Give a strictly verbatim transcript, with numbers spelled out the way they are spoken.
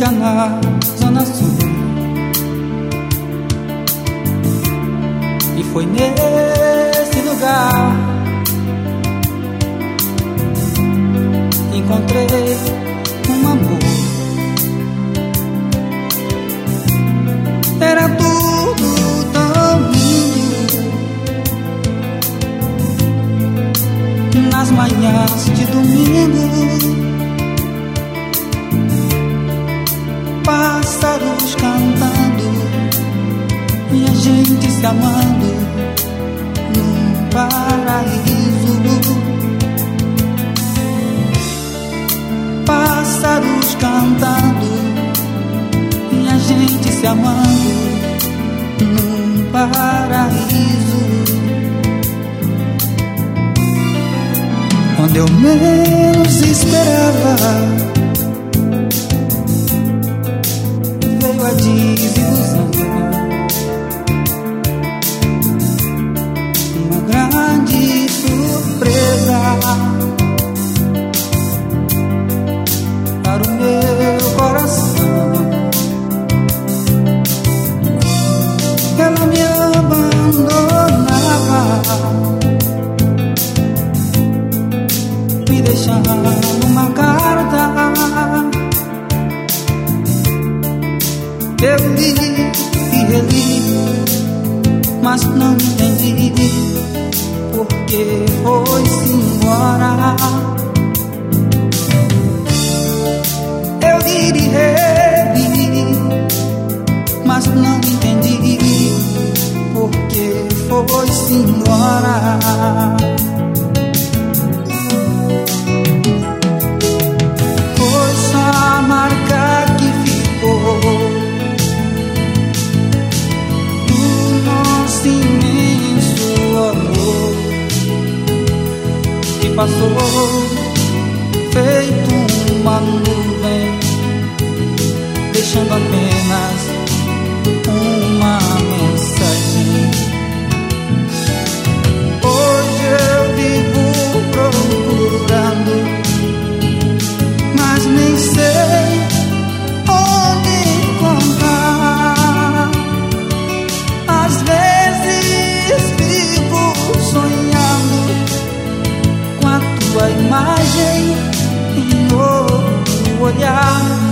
fica na Zona Sul. E foi nesse lugar encontrei um amor. Era tudo tão lindo nas manhãs de domingo. Pássaros cantando e a gente se amando num paraíso. Pássaros cantando e a gente se amando num paraíso. Quando eu menos esperava, veio a desilusão. Uma grande surpresa para o meu coração. Ela me abandonava, me deixando uma carta. Eu li e reli, mas não entendi porque foi-se embora. Eu li e reli, mas não entendi porque foi-se embora. Foi só a marca que ficou do nosso imenso amor, que passou feito uma nuvem, deixando apenas uma mensagem. Hoje eu vivo procurando, mas nem sei onde encontrar. Às vezes vivo sonhando com a tua imagem em outro olhar.